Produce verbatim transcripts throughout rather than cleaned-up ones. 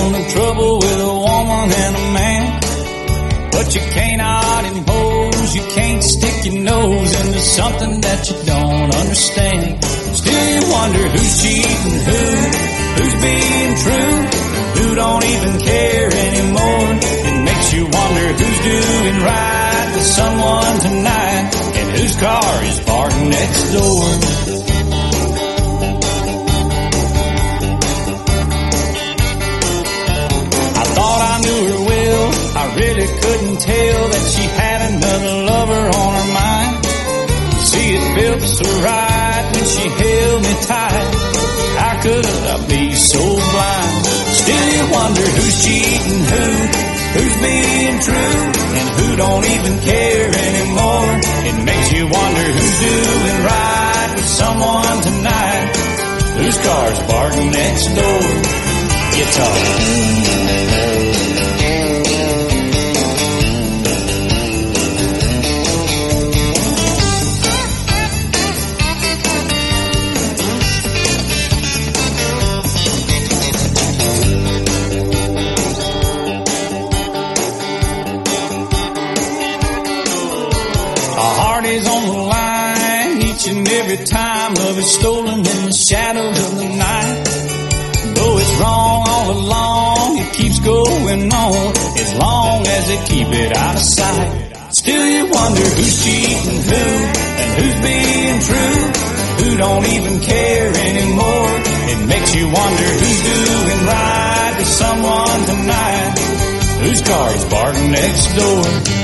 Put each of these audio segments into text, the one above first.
the trouble with a woman and a man. But you cannot impose, you can't stick your nose into something that you don't understand. Still you wonder who's cheating who, who's being true, who don't even care anymore. It makes you wonder who's doing right with someone tonight, and whose car is parked next door. I thought I knew her well, I really couldn't tell that she had another lover on her mind. See, it felt so right when she held me tight. How could I be so blind? Still you wonder who's cheating who, who's being true, and who don't even care anymore. It makes you wonder who's doing right with someone tonight, whose car's parked next door. Guitar. Every time love is stolen in the shadows of the night. Though it's wrong all along, it keeps going on as long as they keep it out of sight. Still you wonder who's cheating who, and who's being true, who don't even care anymore. It makes you wonder who's doing right with someone tonight, whose car's parked next door.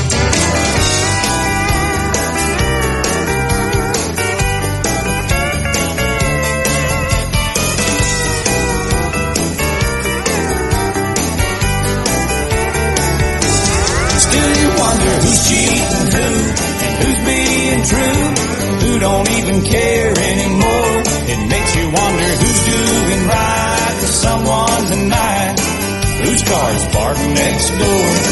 Who's cheating who, and who's being true, who don't even care anymore. It makes you wonder who's doing right with someone tonight, whose car's parked next door.